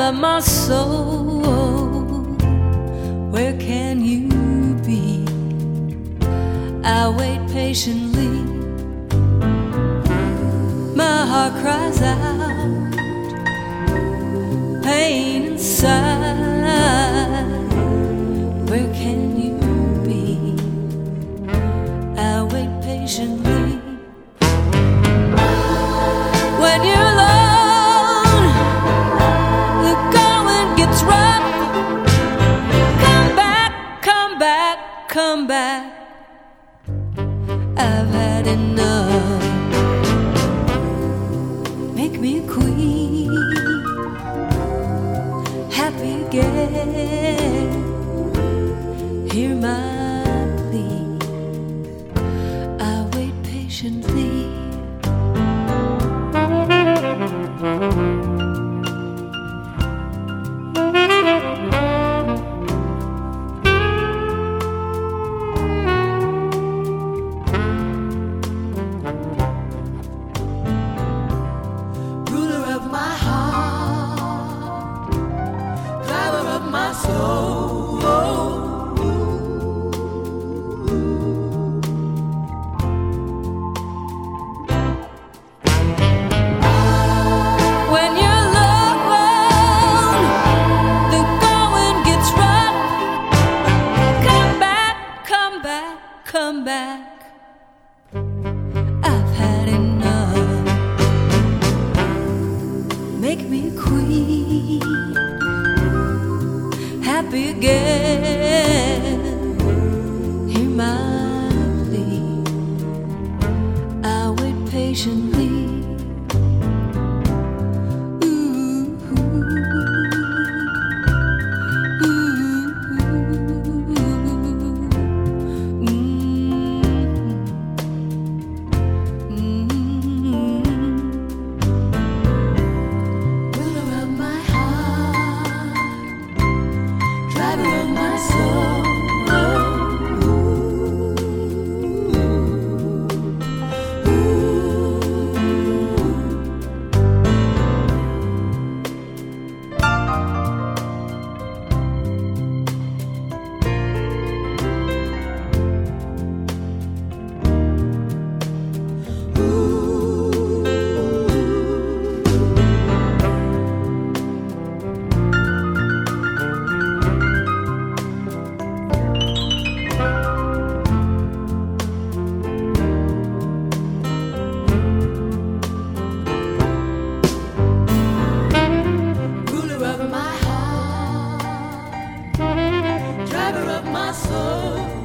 of my soul, where can you be? I wait patiently, my heart cries out, pain inside. Where can you be? I wait patiently. When you're alone, the going gets rough. Come back, come back, come back. I've had enough. Make me a queen, happy again. Hear my plea, I wait patiently. Ruler of my heart, driver of my soul. Come back, I've had enough. Make me a queen, happy again. Hear my plea, I wait patiently. Driver of my soul.